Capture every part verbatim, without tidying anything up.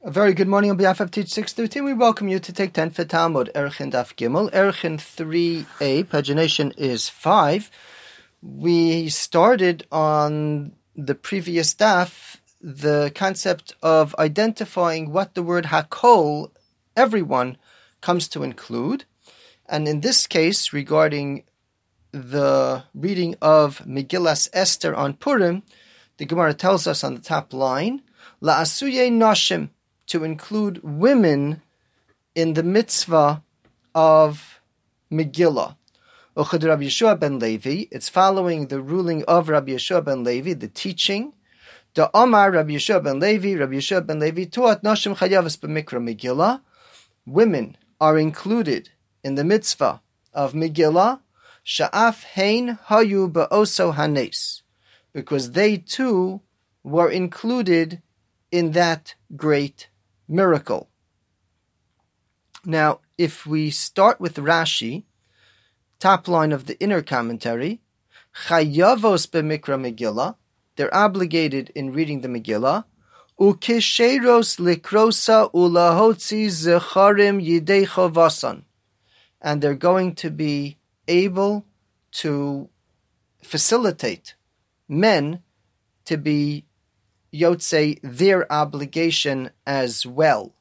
A very good morning on behalf of Teach six thirteen. We welcome you to take ten for Talmud, Erchin Daf Gimel. Erchin three a, pagination is five. We started on the previous daf the concept of identifying what the word Hakol, everyone, comes to include. And in this case, regarding the reading of Megillas Esther on Purim, the Gemara tells us on the top line, La'asuye Nashim, to include women in the mitzvah of Megillah. Uchad Rabbi Yeshua ben Levi, it's following the ruling of Rabbi Yeshua ben Levi, the teaching. The Omar Rabbi Yeshua ben Levi, Rabbi Yeshua ben Levi, Tuat Nashim Chayavas b'Mikra Megillah. Women are included in the mitzvah of Megillah, Sha'af Hein Hayu Ba'oso Hanes, because they too were included in that great miracle. Now, if we start with Rashi, top line of the inner commentary, Chayavos b'Mikra Megillah, they're obligated in reading the Megillah, Ukesheros likrosa ulahotzi zecharim yidei chovasan, and they're going to be able to facilitate men to be Yotzei their obligation as well.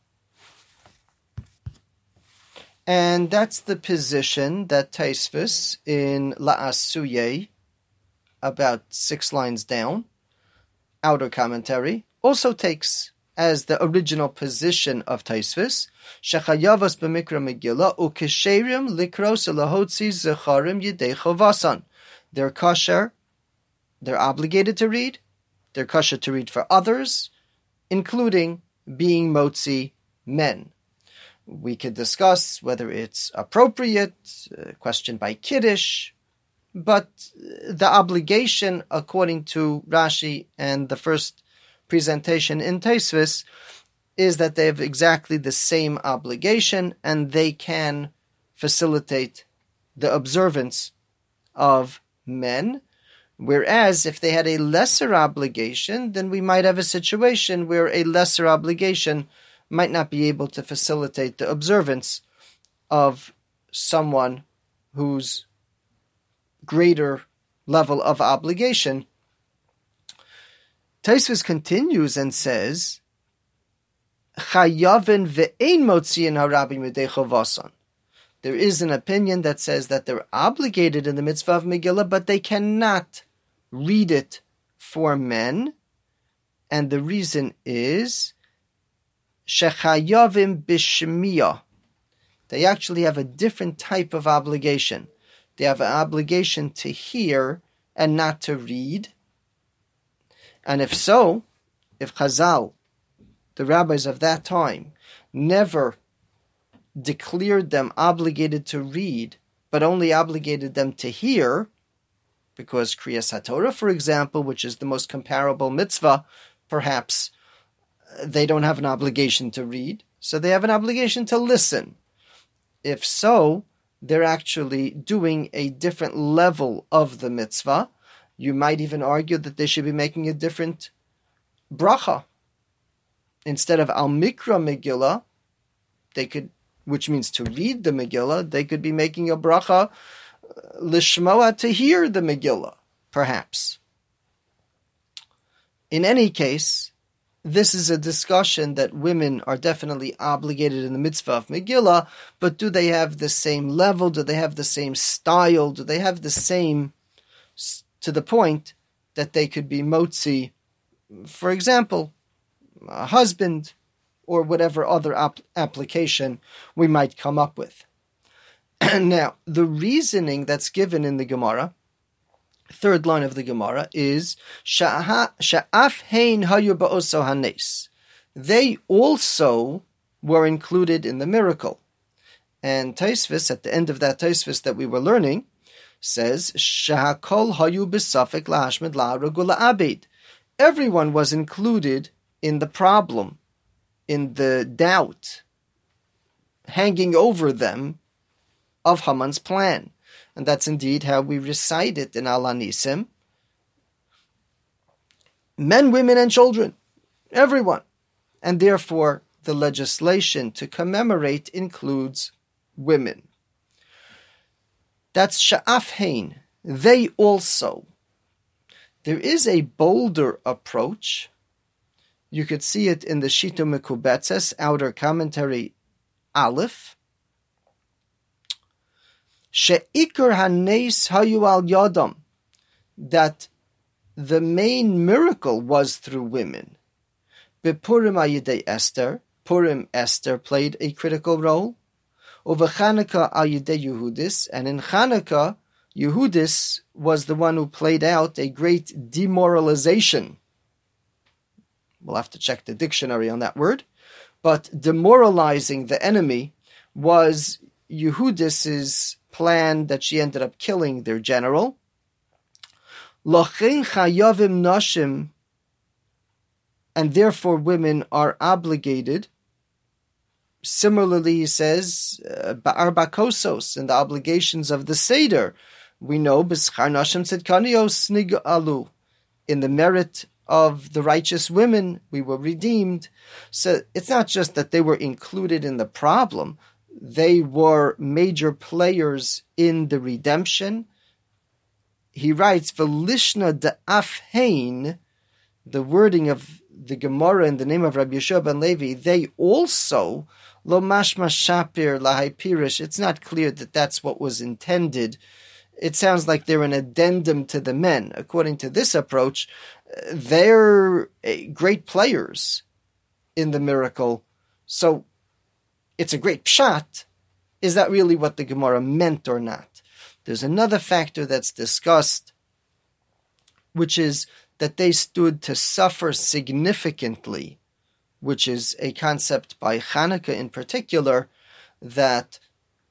And that's the position that Taisvis in La'asuye, about six lines down, outer commentary, also takes as the original position of Taisvis, Shechayavas b'Mikra Megillah ukesherim likros elahotzi zecharim yidei chovasan. They're kosher, they're obligated to read, they're kosher to read for others, including being motzi men. We could discuss whether it's appropriate, uh, question by Kiddush, but the obligation, according to Rashi and the first presentation in Taisvis, is that they have exactly the same obligation and they can facilitate the observance of men. Whereas if they had a lesser obligation, then we might have a situation where a lesser obligation might not be able to facilitate the observance of someone whose greater level of obligation. Taisvis continues and says, Chayavin ve'ein motziin harabim yidei chovasan. There is an opinion that says that they're obligated in the mitzvah of Megillah, but they cannot read it for men, and the reason is shechayavim b'shmiyah. They actually have a different type of obligation. They have an obligation to hear and not to read. And if so, if Chazal, the rabbis of that time, never declared them obligated to read, but only obligated them to hear, because Kriyas HaTorah, for example, which is the most comparable mitzvah, perhaps they don't have an obligation to read, so they have an obligation to listen. If so, they're actually doing a different level of the mitzvah. You might even argue that they should be making a different bracha. Instead of Al Mikra Megillah, they could, which means to read the Megillah, they could be making a bracha lishmoa, to hear the Megillah, perhaps. In any case, this is a discussion that women are definitely obligated in the mitzvah of Megillah, but do they have the same level? Do they have the same style? Do they have the same, to the point that they could be motzi, for example, a husband, or whatever other ap- application we might come up with. Now, the reasoning that's given in the Gemara, third line of the Gemara, is Sha'af hein hayu ba'oso hanes. They also were included in the miracle. And Taisvis, at the end of that Taisvis that we were learning, says Shahakol hayu b'safek lahashmed la'aragul la'abed. Everyone was included in the problem, in the doubt hanging over them of Haman's plan. And that's indeed how we recite it in Al Hanisim. Men, women, and children. Everyone. And therefore, the legislation to commemorate includes women. That's sha'af hein, they also. There is a bolder approach. You could see it in the Shita Mekubetzes, outer commentary Aleph. She'ikar haneis hayu al yadam, that the main miracle was through women. Bepurim ayidei Esther, Purim Esther played a critical role. Over Chanukah ayidei Yehudis, and in Chanukah, Yehudis was the one who played out a great demoralization. We'll have to check the dictionary on that word. But demoralizing the enemy was Yehudis' plan that she ended up killing their general. Lochein chayavim nashim, and therefore women are obligated. Similarly, he says, ba'ar bakosos, in the obligations of the Seder. We know, b'schar nashim tzedkanios nig'alu, in the merit of the righteous women, we were redeemed. So it's not just that they were included in the problem, they were major players in the redemption. He writes, V'lishna da'af hein, the wording of the Gemara in the name of Rabbi Yeshua ben Levi, they also, lo mashma shapir lahai pirish, it's not clear that that's what was intended. It sounds like they're an addendum to the men. According to this approach, they're great players in the miracle. So it's a great pshat. Is that really what the Gemara meant or not? There's another factor that's discussed, which is that they stood to suffer significantly, which is a concept by Chanukah in particular, that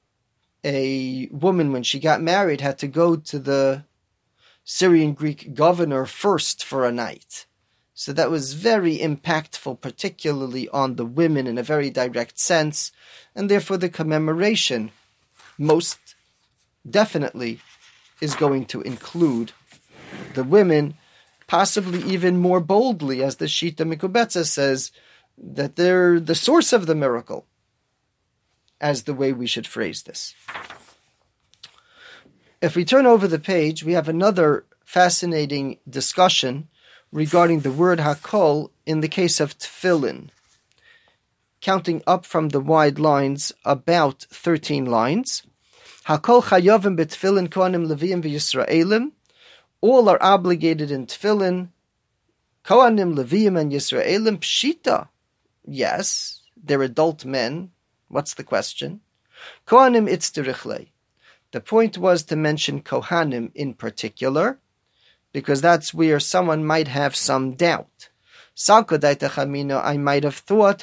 a woman, when she got married, had to go to the Syrian Greek governor first for a night. So that was very impactful, particularly on the women in a very direct sense, and therefore the commemoration most definitely is going to include the women, possibly even more boldly, as the Shita Mekubetzes says, that they're the source of the miracle, as the way we should phrase this. If we turn over the page, we have another fascinating discussion regarding the word hakol in the case of tefillin. Counting up from the wide lines, about thirteen lines. Hakol chayavim betefillin kohanim leviim v'yisraelim. All are obligated in tefillin. Kohanim, leviim, and Yisraelim. Pshita. Yes, they're adult men. What's the question? Kohanim itzterichle. The point was to mention Kohanim in particular, because that's where someone might have some doubt. I might have thought,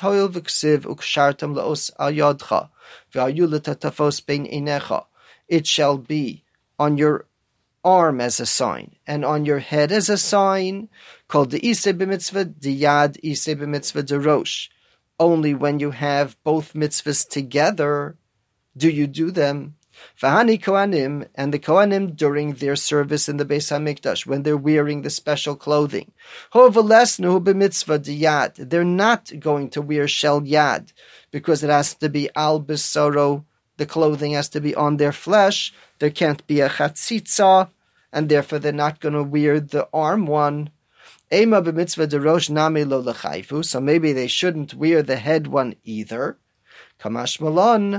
it shall be on your arm as a sign, and on your head as a sign, called the Iseh b'mitzvah, diyad Iseh b'mitzvah derosh. Only when you have both mitzvahs together do you do them. V'hani Kohanim, and the Kohanim during their service in the Beis HaMikdash, when they're wearing the special clothing. Hovalesnu b'mitzvah diyad. They're not going to wear shel yad, because it has to be al besoro. The clothing has to be on their flesh. There can't be a chatzitza, and therefore they're not going to wear the arm one. Ema b'mitzvah derosh nami lo lechayfu. So maybe they shouldn't wear the head one either. Kamash malon.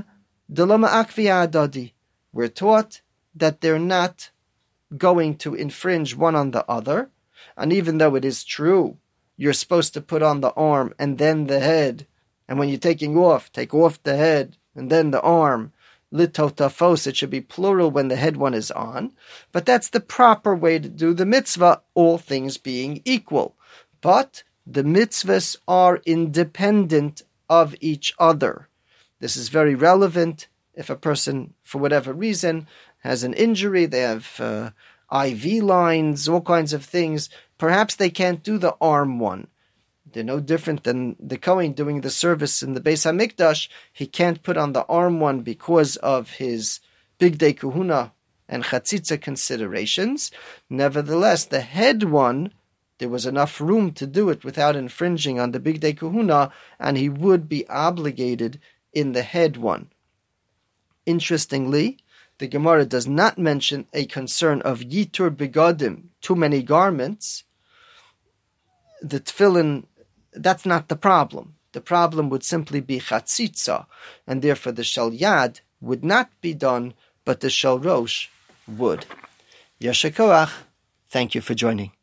We're taught that they're not going to infringe one on the other, and even though it is true, you're supposed to put on the arm and then the head, and when you're taking off, take off the head and then the arm. Litotafos, it should be plural when the head one is on, but that's the proper way to do the mitzvah, all things being equal. But the mitzvahs are independent of each other. This is very relevant if a person, for whatever reason, has an injury, they have uh, I V lines, all kinds of things. Perhaps they can't do the arm one. They're no different than the Kohen doing the service in the Beis HaMikdash. He can't put on the arm one because of his Bigdei Kahuna and Chatzitza considerations. Nevertheless, the head one there was enough room to do it without infringing on the Bigdei Kahuna, and he would be obligated in the head one. Interestingly, the Gemara does not mention a concern of yitur begadim, too many garments. The tefillin, that's not the problem. The problem would simply be chatzitza, and therefore the shel yad would not be done, but the shel rosh would. Yasher koach. Thank you for joining.